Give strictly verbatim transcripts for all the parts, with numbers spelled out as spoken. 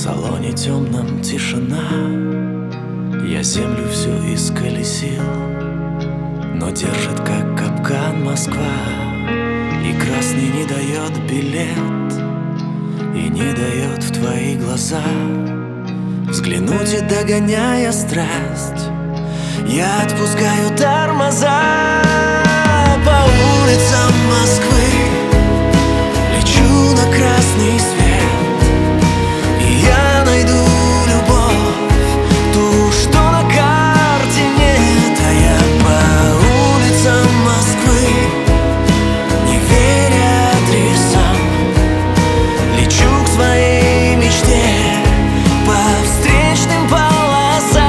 салоне темном тишина. Я землю всю исколесил, но держит как капкан Москва. И красный не дает билет, и не дает в твои глаза взглянуть, и догоняя страсть, я отпускаю тормоза. По улицам Москвы лечу на красный свет, и я найду любовь, ту, что на карте нет. А я по улицам Москвы, не веря адресам, лечу к своей мечте по встречным полосам.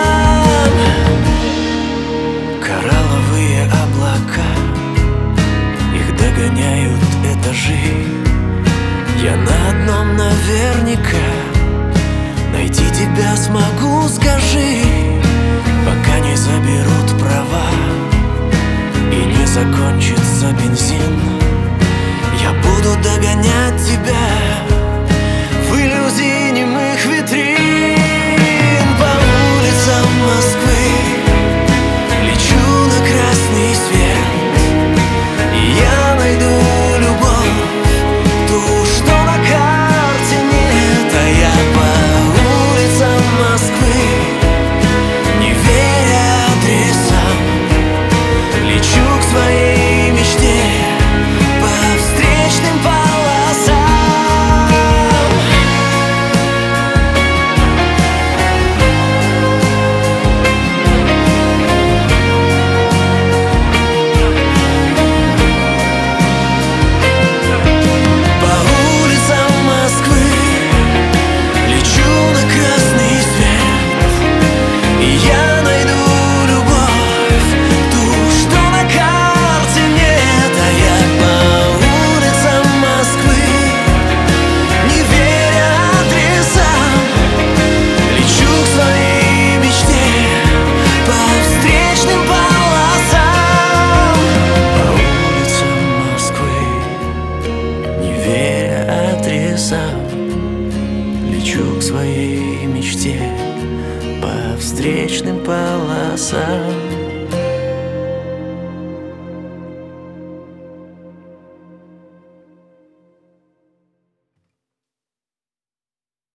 Коралловые облака, их догоняют этажи. Я на одном наверняка найти тебя смогу, скажи, пока не заберут права и не закончится бензин. Я буду догонять тебя в иллюзии немых витрин. По улицам Москвы лечу на красный свет, и я найду любовь, ту, что на карте нет. А я по улицам Москвы, не веря адресам, лечу к своей мечте по встречным полосам. По улицам Москвы лечу на красный свет, и я найду любовь, ту, что на карте нет. А я по улицам Москвы, не веря адресам, лечу к своей мечте по встречным полосам. По улицам Москвы, не веря адресам, лечу к своей мечте по встречным полосам.